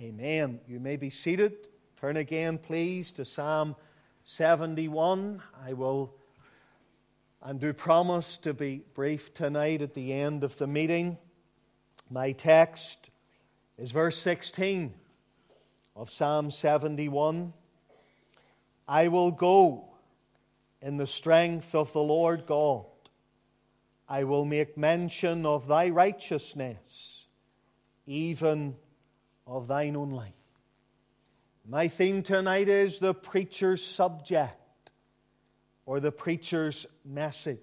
Amen. You may be seated. Turn again, please, to Psalm 71. I will and do promise to be brief tonight at the end of the meeting. My text is verse 16 of Psalm 71. I will go in the strength of the Lord God. I will make mention of thy righteousness, even of thine own life. My theme tonight is the preacher's subject, or the preacher's message.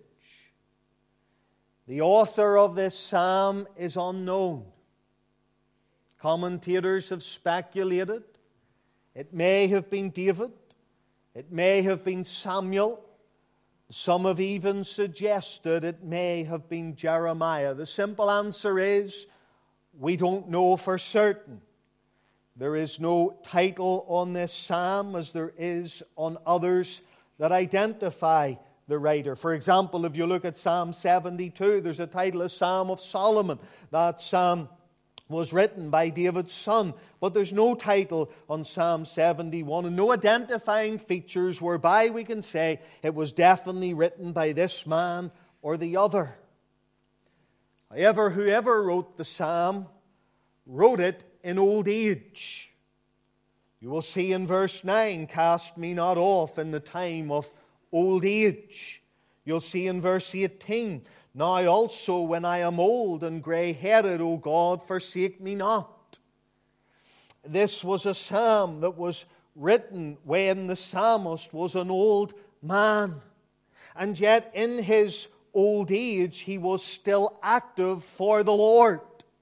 The author of this psalm is unknown. Commentators have speculated. It may have been David. It may have been Samuel. Some have even suggested it may have been Jeremiah. The simple answer is, we don't know for certain. There is no title on this psalm as there is on others that identify the writer. For example, if you look at Psalm 72, there's a title, a Psalm of Solomon. That psalm was written by David's son. But there's no title on Psalm 71 and no identifying features whereby we can say it was definitely written by this man or the other. However, whoever wrote the psalm wrote it in old age. You will see in verse 9, cast me not off in the time of old age. You'll see in verse 18, now also when I am old and grey-headed, O God, forsake me not. This was a psalm that was written when the psalmist was an old man. And yet in his old age, he was still active for the Lord.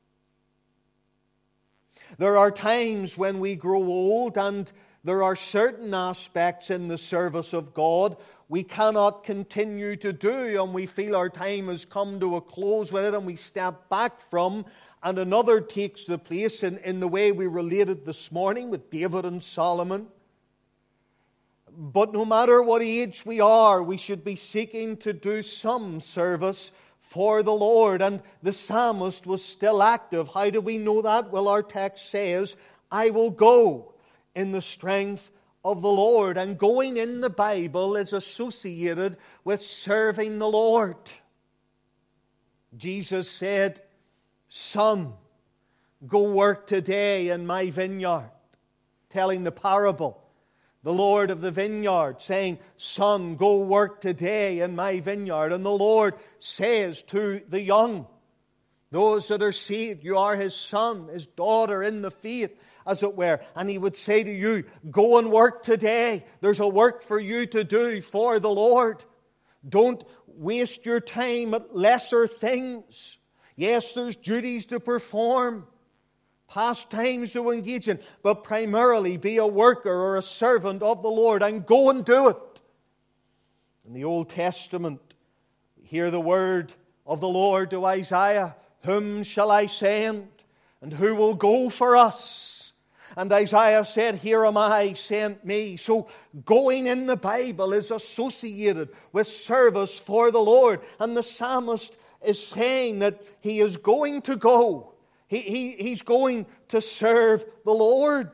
There are times when we grow old and there are certain aspects in the service of God we cannot continue to do, and we feel our time has come to a close with it and we step back from, and another takes the place in the way we related this morning with David and Solomon. But no matter what age we are, we should be seeking to do some service for the Lord. And the psalmist was still active. How do we know that? Well, our text says, I will go in the strength of the Lord. And going in the Bible is associated with serving the Lord. Jesus said, Son, go work today in my vineyard. Telling the parable. The Lord of the vineyard saying, Son, go work today in my vineyard. And the Lord says to the young, those that are saved, you are His son, His daughter in the faith, as it were. And He would say to you, go and work today. There's a work for you to do for the Lord. Don't waste your time at lesser things. Yes, there's duties to perform, pastimes to engage in, but primarily be a worker or a servant of the Lord and go and do it. In the Old Testament, we hear the word of the Lord to Isaiah, whom shall I send, and who will go for us? And Isaiah said, here am I, send me. So going in the Bible is associated with service for the Lord. And the psalmist is saying that he is going to go. He's going to serve the Lord.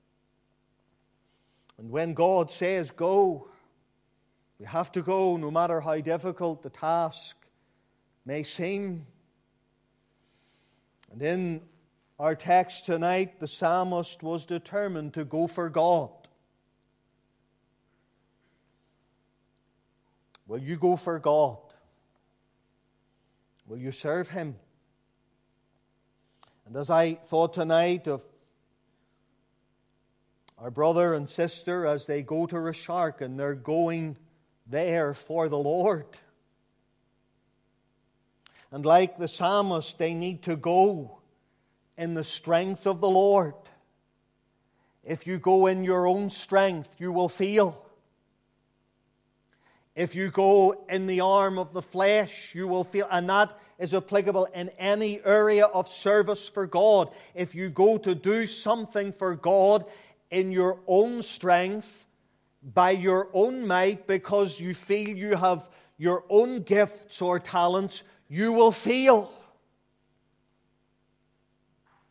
And when God says go, we have to go no matter how difficult the task may seem. And in our text tonight, the psalmist was determined to go for God. Will you go for God? Will you serve Him? And as I thought tonight of our brother and sister as they go to Rashark and they're going there for the Lord. And like the psalmist, they need to go in the strength of the Lord. If you go in your own strength, you will fail. If you go in the arm of the flesh, you will fail. And that is applicable in any area of service for God. If you go to do something for God in your own strength, by your own might, because you feel you have your own gifts or talents, you will fail.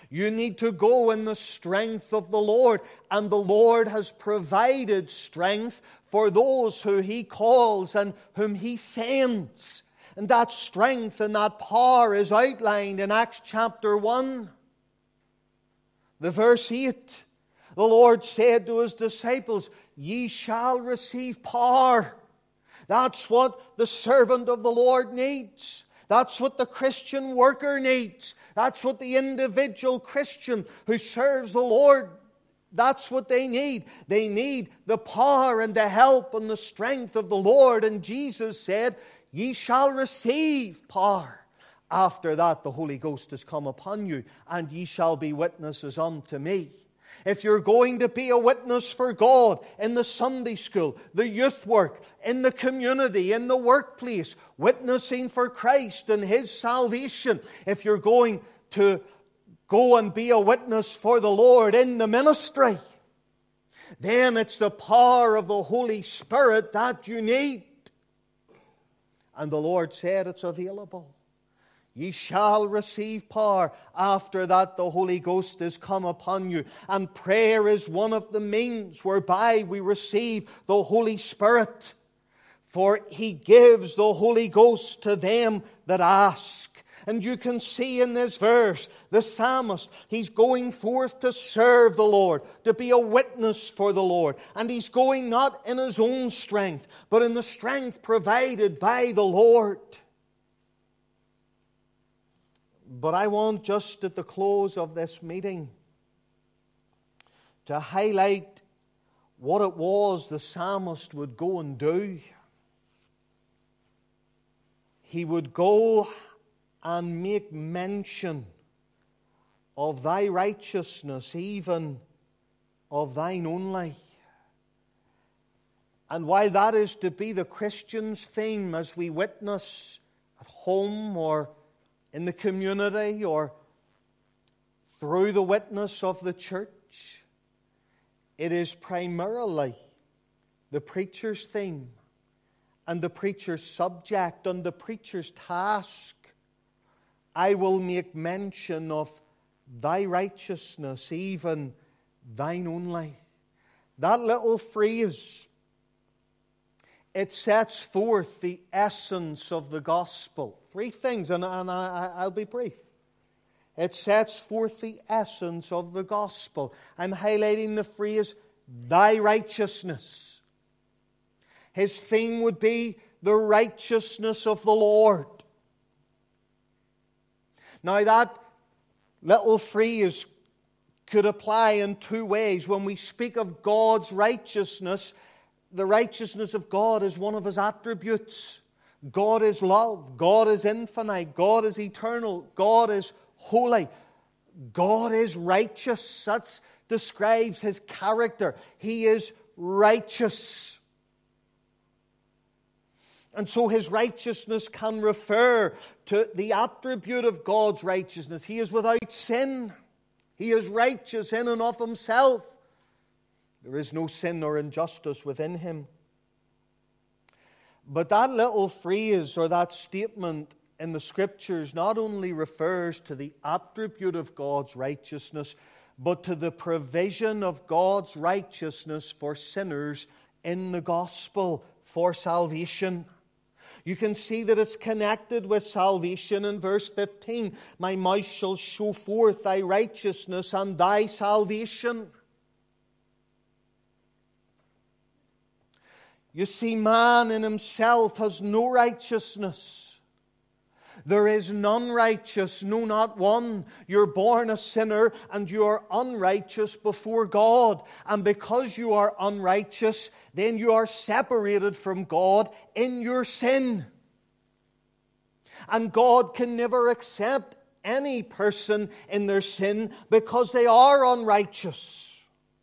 You need to go in the strength of the Lord. And the Lord has provided strength for those who He calls and whom He sends. And that strength and that power is outlined in Acts chapter 1. The verse 8. The Lord said to His disciples, "Ye shall receive power." That's what the servant of the Lord needs. That's what the Christian worker needs. That's what the individual Christian who serves the Lord, that's what they need. They need the power and the help and the strength of the Lord. And Jesus said, "Ye shall receive power. After that the Holy Ghost has come upon you, and ye shall be witnesses unto me." If you're going to be a witness for God in the Sunday school, the youth work, in the community, in the workplace, witnessing for Christ and His salvation, if you're going to go and be a witness for the Lord in the ministry, then it's the power of the Holy Spirit that you need. And the Lord said it's available. Ye shall receive power. After that the Holy Ghost is come upon you. And prayer is one of the means whereby we receive the Holy Spirit. For He gives the Holy Ghost to them that ask. And you can see in this verse, the psalmist, he's going forth to serve the Lord, to be a witness for the Lord. And he's going not in his own strength, but in the strength provided by the Lord. But I want just at the close of this meeting to highlight what it was the psalmist would go and do. He would go and make mention of Thy righteousness, even of Thine only. And while that is to be the Christian's theme as we witness at home or in the community or through the witness of the church, it is primarily the preacher's theme and the preacher's subject and the preacher's task. I will make mention of Thy righteousness, even Thine only. That little phrase, it sets forth the essence of the gospel. Three things, and I'll be brief. It sets forth the essence of the gospel. I'm highlighting the phrase, Thy righteousness. His theme would be the righteousness of the Lord. Now that little phrase could apply in two ways. When we speak of God's righteousness, the righteousness of God is one of His attributes. God is love. God is infinite. God is eternal. God is holy. God is righteous. That describes His character. He is righteous. And so His righteousness can refer to the attribute of God's righteousness. He is without sin. He is righteous in and of Himself. There is no sin or injustice within Him. But that little phrase or that statement in the Scriptures not only refers to the attribute of God's righteousness, but to the provision of God's righteousness for sinners in the gospel for salvation. You can see that it's connected with salvation in verse 15. My mouth shall show forth Thy righteousness and Thy salvation. You see, man in himself has no righteousness. There is none righteous, no, not one. You're born a sinner and you are unrighteous before God. And because you are unrighteous, then you are separated from God in your sin. And God can never accept any person in their sin because they are unrighteous.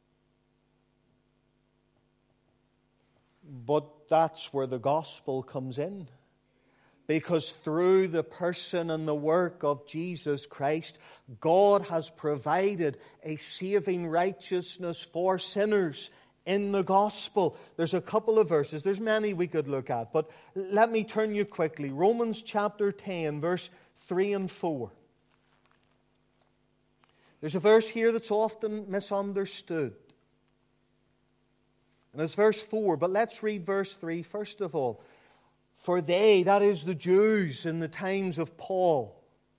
But that's where the gospel comes in. Because through the person and the work of Jesus Christ, God has provided a saving righteousness for sinners in the gospel. There's a couple of verses. There's many we could look at. But let me turn you quickly. Romans chapter 10, verse 3 and 4. There's a verse here that's often misunderstood. And it's verse 4, but let's read verse 3 first of all. For they, that is the Jews in the times of Paul,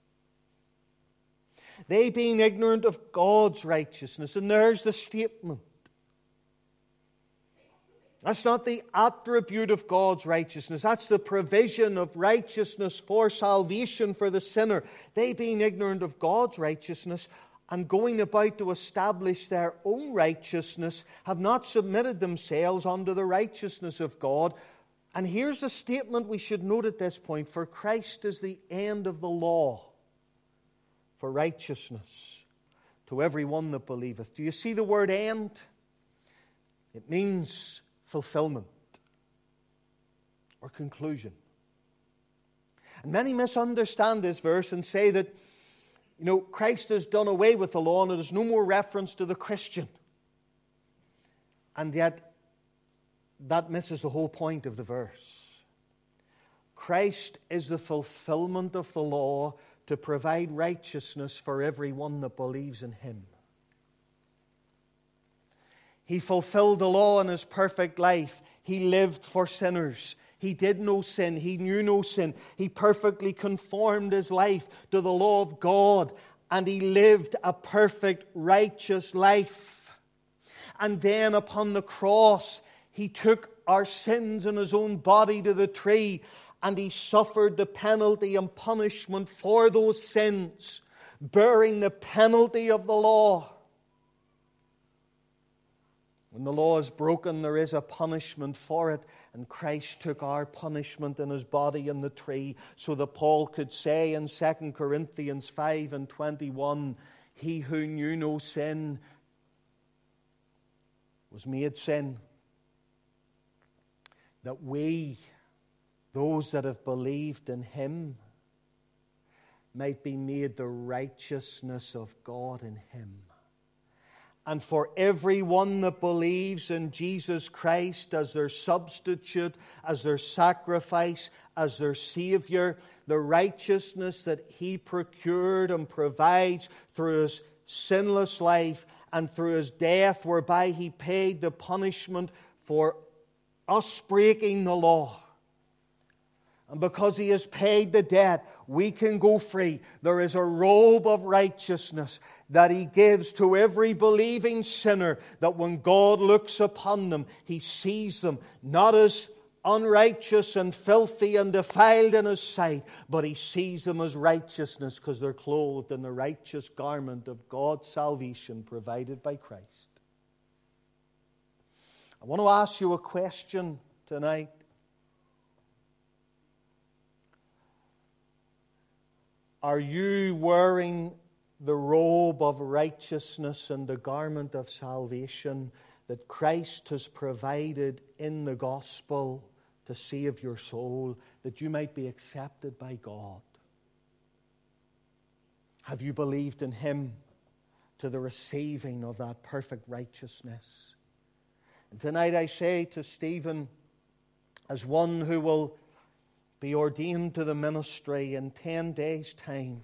they being ignorant of God's righteousness. And there's the statement. That's not the attribute of God's righteousness. That's the provision of righteousness for salvation for the sinner. They being ignorant of God's righteousness and going about to establish their own righteousness, have not submitted themselves unto the righteousness of God. And here's a statement we should note at this point. For Christ is the end of the law for righteousness to every one that believeth. Do you see the word end? It means fulfillment or conclusion. And many misunderstand this verse and say that, Christ has done away with the law and there's no more reference to the Christian. And yet, that misses the whole point of the verse. Christ is the fulfillment of the law to provide righteousness for everyone that believes in Him. He fulfilled the law in His perfect life. He lived for sinners. He did no sin. He knew no sin. He perfectly conformed His life to the law of God. And He lived a perfect, righteous life. And then upon the cross, He took our sins in His own body to the tree. And He suffered the penalty and punishment for those sins, bearing the penalty of the law. When the law is broken, there is a punishment for it. And Christ took our punishment in His body in the tree, so that Paul could say in 2 Corinthians 5:21, He who knew no sin was made sin, that we, those that have believed in Him, might be made the righteousness of God in Him. And for everyone that believes in Jesus Christ as their substitute, as their sacrifice, as their Savior, the righteousness that He procured and provides through His sinless life and through His death, whereby He paid the punishment for us breaking the law. And because He has paid the debt, we can go free. There is a robe of righteousness that He gives to every believing sinner, that when God looks upon them, He sees them not as unrighteous and filthy and defiled in His sight, but He sees them as righteousness because they're clothed in the righteous garment of God's salvation provided by Christ. I want to ask you a question tonight. Are you wearing the robe of righteousness and the garment of salvation that Christ has provided in the gospel to save your soul, that you might be accepted by God? Have you believed in Him to the receiving of that perfect righteousness? And tonight I say to Stephen, as one who will be ordained to the ministry in 10 days' time,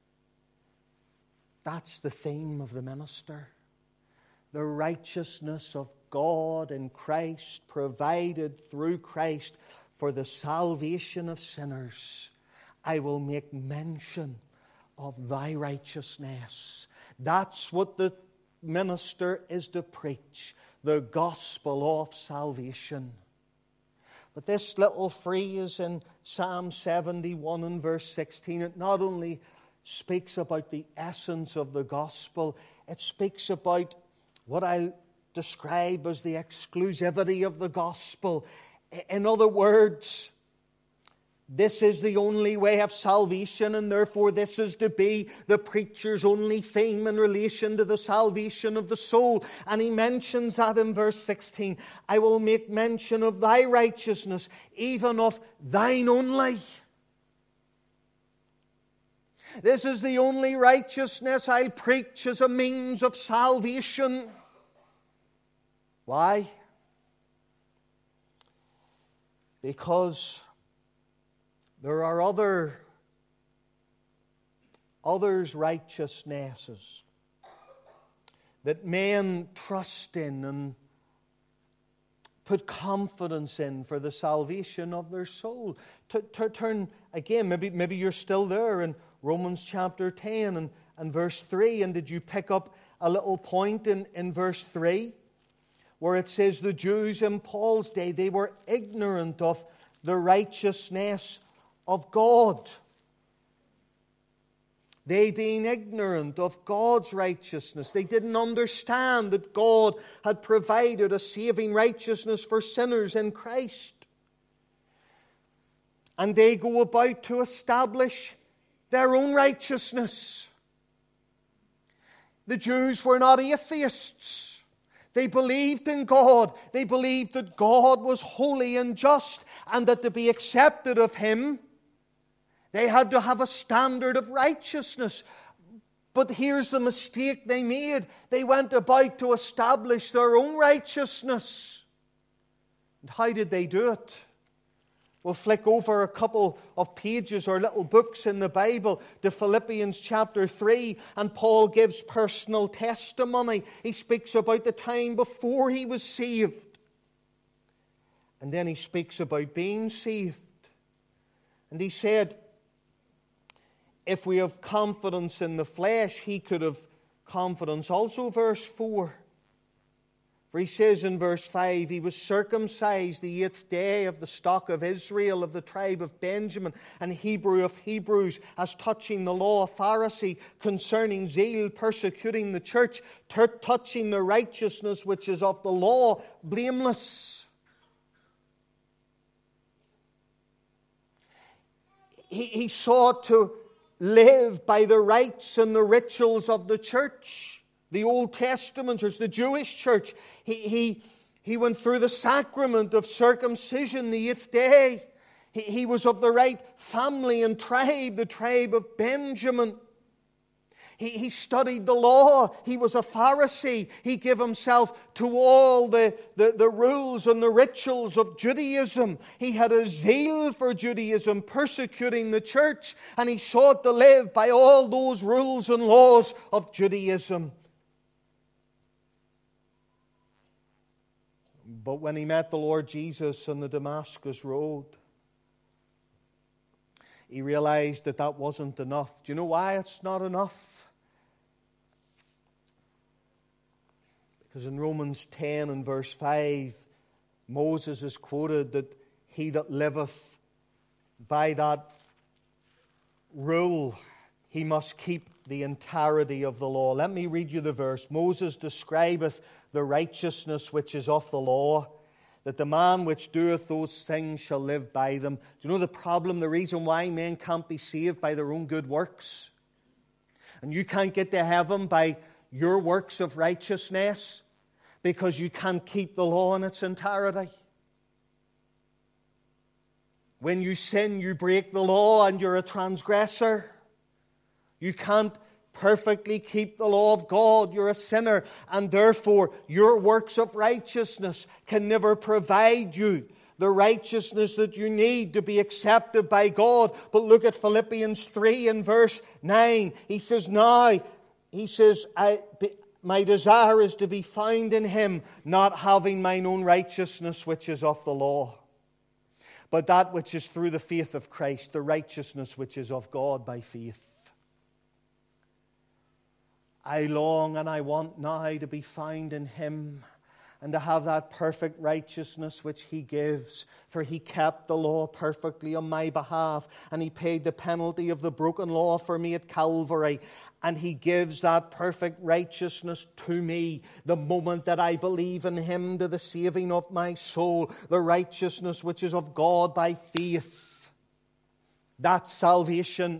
that's the theme of the minister. The righteousness of God in Christ, provided through Christ for the salvation of sinners. I will make mention of Thy righteousness. That's what the minister is to preach, the gospel of salvation. But this little phrase in Psalm 71 and verse 16, it not only speaks about the essence of the gospel, it speaks about what I describe as the exclusivity of the gospel. In other words, this is the only way of salvation, and therefore this is to be the preacher's only theme in relation to the salvation of the soul. And he mentions that in verse 16. I will make mention of Thy righteousness, even of Thine only. This is the only righteousness I'll preach as a means of salvation. Why? Because there are others' righteousnesses that men trust in and put confidence in for the salvation of their soul. Turn again, maybe you're still there in Romans chapter 10 and verse 3. And did you pick up a little point in verse 3? Where it says the Jews in Paul's day, they were ignorant of the righteousness of God. They being ignorant of God's righteousness. They didn't understand that God had provided a saving righteousness for sinners in Christ. And they go about to establish their own righteousness. The Jews were not atheists. They believed in God. They believed that God was holy and just, and that to be accepted of Him, they had to have a standard of righteousness. But here's the mistake they made. They went about to establish their own righteousness. And how did they do it? We'll flick over a couple of pages or little books in the Bible to Philippians chapter 3, and Paul gives personal testimony. He speaks about the time before he was saved. And then he speaks about being saved. And he said, if we have confidence in the flesh, he could have confidence also. Verse 4. For he says in verse 5, he was circumcised the 8th day of the stock of Israel, of the tribe of Benjamin, and Hebrew of Hebrews, as touching the law, a Pharisee, concerning zeal, persecuting the church, touching the righteousness which is of the law, blameless. He sought to live by the rites and the rituals of the church. The Old Testament church, the Jewish church. He went through the sacrament of circumcision the 8th day. He was of the right family and tribe, the tribe of Benjamin. He studied the law. He was a Pharisee. He gave himself to all the rules and the rituals of Judaism. He had a zeal for Judaism, persecuting the church, and he sought to live by all those rules and laws of Judaism. But when he met the Lord Jesus on the Damascus Road, he realized that that wasn't enough. Do you know why it's not enough? Because in Romans 10 and verse 5, Moses is quoted that he that liveth by that rule, he must keep the entirety of the law. Let me read you the verse. Moses describeth the righteousness which is of the law, that the man which doeth those things shall live by them. Do you know the problem, the reason why men can't be saved by their own good works? And you can't get to heaven by your works of righteousness? Because you can't keep the law in its entirety. When you sin, you break the law and you're a transgressor. You can't perfectly keep the law of God. You're a sinner, and therefore your works of righteousness can never provide you the righteousness that you need to be accepted by God. But look at Philippians 3 and verse 9. He says, my desire is to be found in Him, not having mine own righteousness which is of the law, but that which is through the faith of Christ, the righteousness which is of God by faith. I long and I want now to be found in Him and to have that perfect righteousness which He gives. For He kept the law perfectly on my behalf, and He paid the penalty of the broken law for me at Calvary. And He gives that perfect righteousness to me the moment that I believe in Him to the saving of my soul, the righteousness which is of God by faith. That's salvation.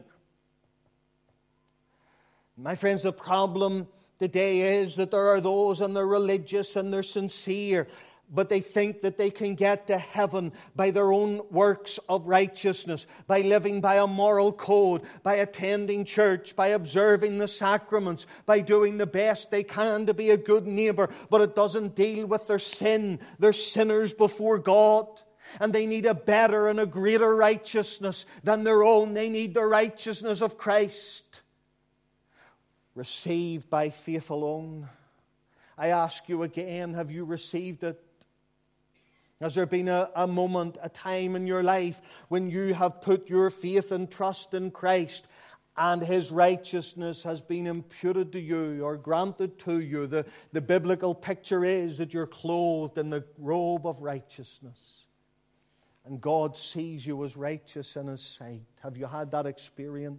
My friends, the problem today is that there are those, and they're religious and they're sincere, but they think that they can get to heaven by their own works of righteousness, by living by a moral code, by attending church, by observing the sacraments, by doing the best they can to be a good neighbor. But it doesn't deal with their sin. They're sinners before God, and they need a better and a greater righteousness than their own. They need the righteousness of Christ, received by faith alone. I ask you again, have you received it? Has there been a moment, a time in your life when you have put your faith and trust in Christ and His righteousness has been imputed to you or granted to you? The biblical picture is that you're clothed in the robe of righteousness. And God sees you as righteous in His sight. Have you had that experience?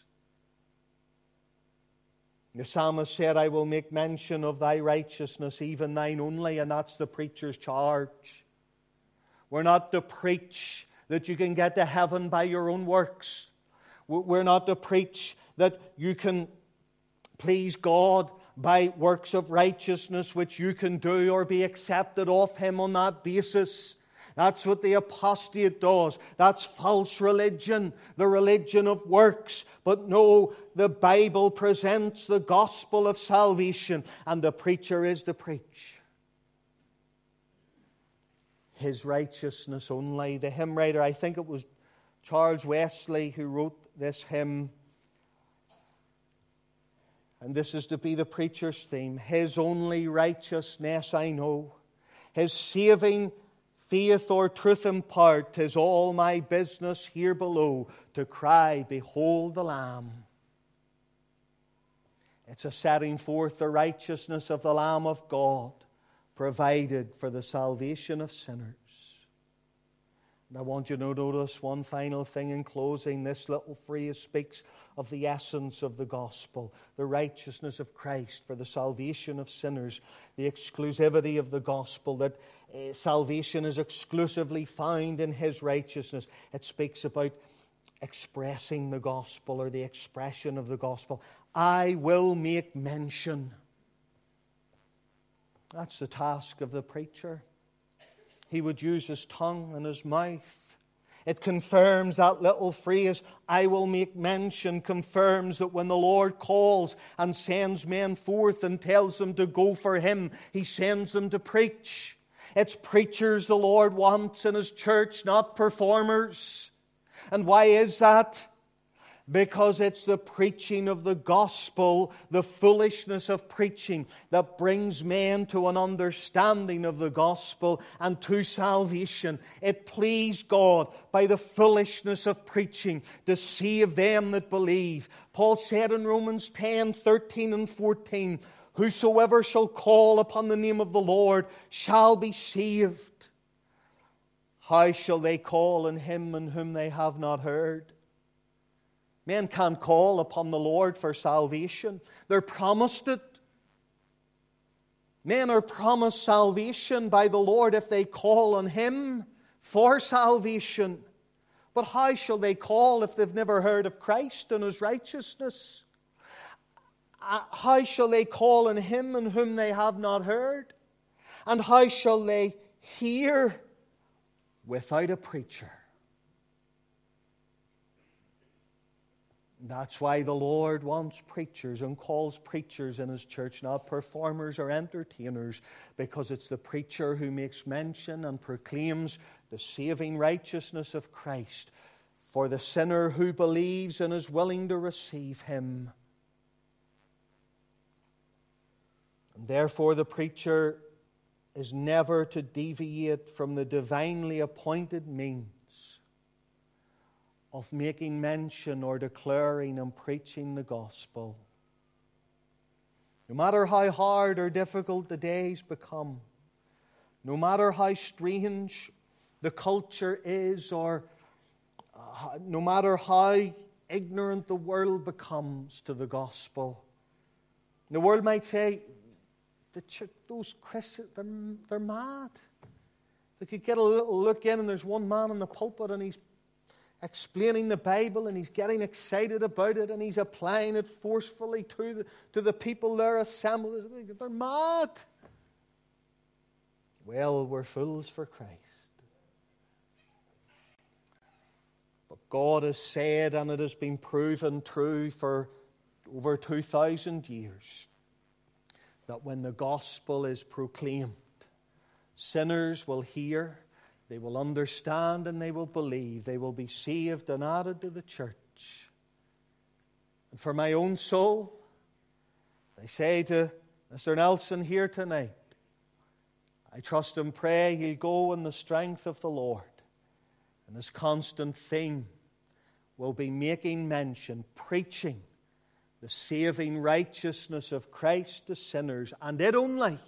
The psalmist said, I will make mention of thy righteousness, even thine only, and that's the preacher's charge. We're not to preach that you can get to heaven by your own works. We're not to preach that you can please God by works of righteousness which you can do or be accepted of Him on that basis. That's what the apostate does. That's false religion, the religion of works. But no, the Bible presents the gospel of salvation, and the preacher is to preach His righteousness only. The hymn writer, I think it was Charles Wesley who wrote this hymn, and this is to be the preacher's theme. His only righteousness I know, His saving faith or truth impart. 'Tis all my business here below to cry, behold the Lamb. It's a setting forth the righteousness of the Lamb of God, provided for the salvation of sinners. And I want you to notice one final thing in closing. This little phrase speaks of the essence of the gospel, the righteousness of Christ for the salvation of sinners, the exclusivity of the gospel, that salvation is exclusively found in His righteousness. It speaks about expressing the gospel or the expression of the gospel. I will make mention. That's the task of the preacher. He would use his tongue and his mouth. It confirms that little phrase, I will make mention, confirms that when the Lord calls and sends men forth and tells them to go for Him, He sends them to preach. It's preachers the Lord wants in His church, not performers. And why is that? Because it's the preaching of the gospel, the foolishness of preaching, that brings men to an understanding of the gospel and to salvation. It pleased God by the foolishness of preaching to save them that believe. Paul said in Romans 10:13 and 14, whosoever shall call upon the name of the Lord shall be saved. How shall they call on Him in whom they have not heard? Men can't call upon the Lord for salvation. They're promised it. Men are promised salvation by the Lord if they call on Him for salvation. But how shall they call if they've never heard of Christ and His righteousness? How shall they call on Him in whom they have not heard? And how shall they hear without a preacher? That's why the Lord wants preachers and calls preachers in His church, not performers or entertainers, because it's the preacher who makes mention and proclaims the saving righteousness of Christ for the sinner who believes and is willing to receive Him. And therefore the preacher is never to deviate from the divinely appointed means of making mention or declaring and preaching the gospel. No matter how hard or difficult the days become, no matter how strange the culture is, or no matter how ignorant the world becomes to the gospel, the world might say, those Christians, they're mad. They could get a little look in and there's one man in the pulpit and he's explaining the Bible and he's getting excited about it and he's applying it forcefully to the people there assembled. They're mad. Well, we're fools for Christ. But God has said, and it has been proven true for over 2,000 years, that when the gospel is proclaimed, sinners will hear, they will understand, and they will believe. They will be saved and added to the church. And for my own soul, I say to Mr. Nelson here tonight, I trust and pray he'll go in the strength of the Lord. And his constant theme will be making mention, preaching the saving righteousness of Christ to sinners, and it only.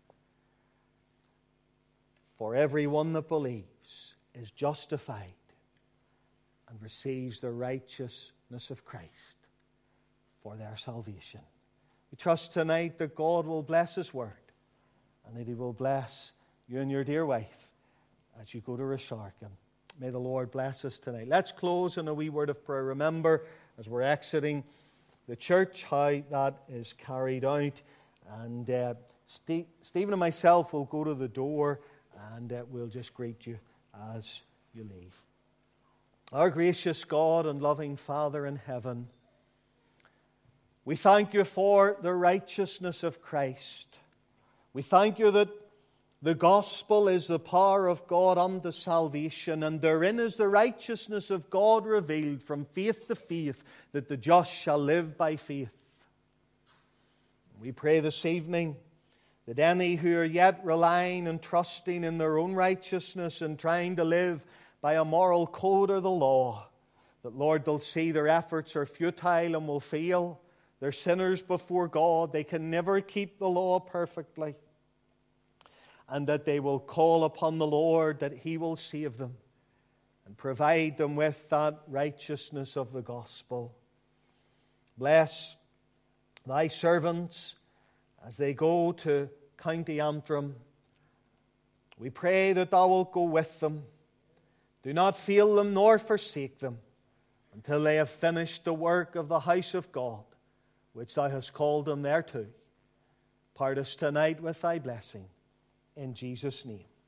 For everyone that believes is justified and receives the righteousness of Christ for their salvation. We trust tonight that God will bless His word and that He will bless you and your dear wife as you go to Resharken. May the Lord bless us tonight. Let's close in a wee word of prayer. Remember, as we're exiting the church, how that is carried out. And Stephen and myself will go to the door and we'll just greet you as you leave. Our gracious God and loving Father in heaven, we thank you for the righteousness of Christ. We thank you that the gospel is the power of God unto salvation, and therein is the righteousness of God revealed from faith to faith, that the just shall live by faith. We pray this evening that any who are yet relying and trusting in their own righteousness and trying to live by a moral code or the law, that, Lord, they'll see their efforts are futile and will fail. They're sinners before God. They can never keep the law perfectly. And that they will call upon the Lord, that He will save them and provide them with that righteousness of the gospel. Bless thy servants as they go to County Antrim. We pray that thou wilt go with them. Do not fail them nor forsake them until they have finished the work of the house of God, which thou hast called them thereto. Part us tonight with thy blessing. In Jesus' name.